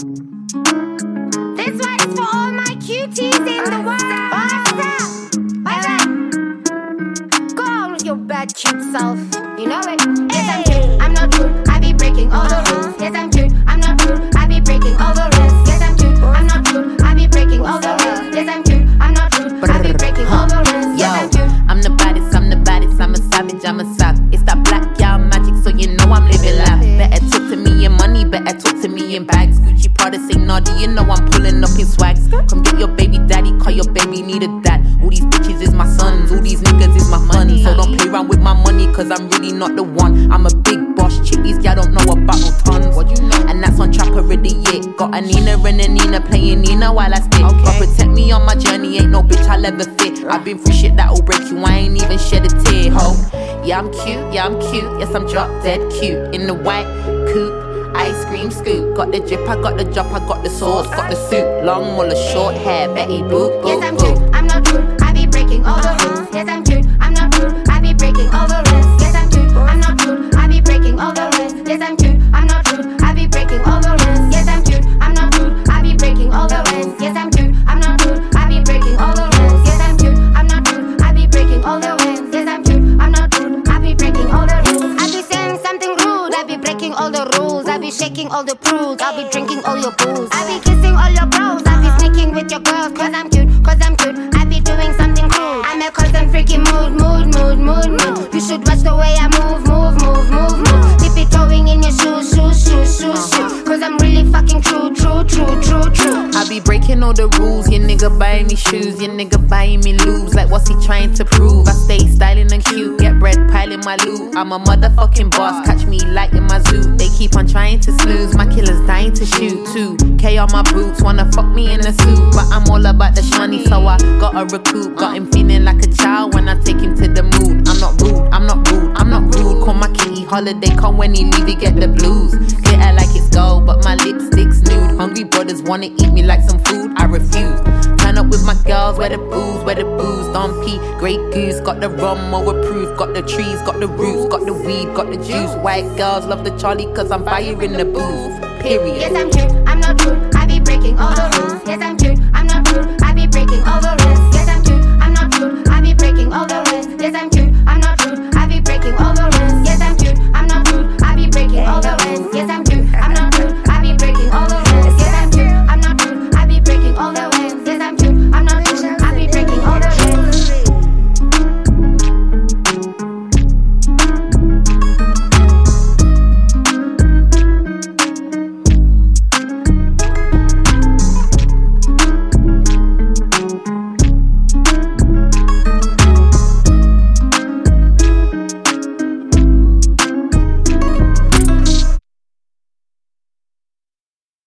This one is for all my cuties in the world. Go on with your bad cute self. You know it. Yes, I'm cute. I'm not rude. I be breaking all the rules. Yes, I'm cute. I'm not rude. I be breaking all the rules. Yes, I'm cute. I'm not rude. I be breaking all the rules. Yes, I'm cute. I'm not rude. I be breaking all the rules. Yes, I'm cute. I'm the baddest. I'm the baddest. I'm a savage. I'm a sav. It's that black y'all magic, so you know I'm living life. Better talk to me in money. Better talk to me in bags. Gucci Prada say naughty. You know I'm pulling up in swags. Come get your baby daddy. Call your baby need a dad. All these bitches is my sons. All these niggas is my money. So don't play around with my money, cause I'm really not the one. I'm a big boss chick. These y'all don't know about no tons. What you know? And that's on trap already, yeah. Got a Nina and a Nina playing Nina while I stay. Okay. But protect me on my journey. Ain't no bitch I'll ever fit. I've been through shit that'll break you. I ain't even shed a tear, ho. Yeah, I'm cute. Yeah, I'm cute. Yes, I'm drop dead cute. In the white coupe. Ice cream scoop, got the drip, I got the drop, I got the sauce, got the suit, long or the short hair, Betty Boop, boop, yes, I'm cute, I'm not rude, I be breaking all the rules. Yes, I'm cute, I'm not rude, I be breaking all the rules. Yes, I'm cute, I'm not rude, I be breaking all the rules. Yes, I'm cute, I'm not rude, I be breaking all the rules. Yes, I'm cute, I'm not rude, I be breaking all the rules. Yes, I'm cute, I'm not rude, I be breaking all the rules. Yes, I'm cute, I'm not rude, I be breaking all the rules. Yes, I'm cute, I'm not rude, I be breaking all the rules. I be saying something rude, I be breaking all the rules. I be shaking all the prudes, I'll be drinking all your booze. I be kissing all your bros, I be sneaking with your girls. Cause I'm cute, I be doing something cool. I'm a constant freaky mood. You should watch the way I move. Keep it going in your shoes. Cause I'm really fucking true. I be breaking all the rules, your nigga buying me shoes, your nigga buying me lubes. Like what's he trying to prove? I stay styling and cute, get bread piling my loot. I'm a motherfucking boss, catch me like in my zoo. They keep on trying to snooze, my killer's dying to shoot. 2K on my boots, wanna fuck me in a suit. But I'm all about the shiny, so I gotta recoup. Got him feeling like a child when I take him to the moon. I'm not rude, call my kitty holiday, come when he leave, he get the blues. Glitter like it's gold, but my lipstick's nude. Hungry brothers wanna eat me like some food, I refuse. Turn up with my girls, where the booze, Don P, Grey Goose. Got the rum overproof, got the trees, got the roots, got the weed, got the juice. White girls love the Charlie, cause I'm fire in the booth, period. Yes, I'm cute, I'm not rude, I be breaking all the rules. Yes, I'm cute, I'm not rude, I be breaking all the rules. Yes, I'm cute, I'm not rude, I be breaking all the rules. Yes, I'm cute, I'm not rude, I be breaking all the rules. Yes, I'm cute, I'm not rude, I be breaking all the rules. Yes, I'm cute.